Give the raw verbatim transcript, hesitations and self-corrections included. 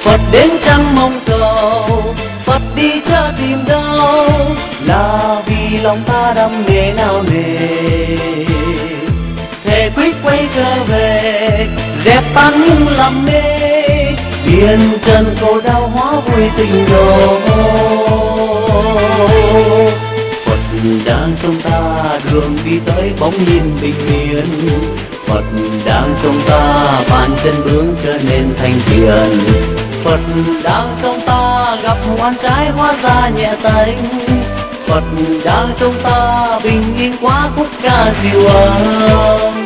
Phật đến chẳng mong cầu, Phật đi chợ tìm đâu, là vì lòng ta đam mê nào nề. Thề quyết quay trở về, dẹp tan những lầm mê, biển trần khổ đau hóa vui tình đồ. Phật đang trong ta đường đi tới bóng nhìn bình yên, Phật đang trong ta bàn chân bước trở nên thanh thiện. Phật đang trong ta gặp ngoan trái hóa ra nhẹ tánh, Phật đang trong ta bình yên quá khúc ca dịu êm.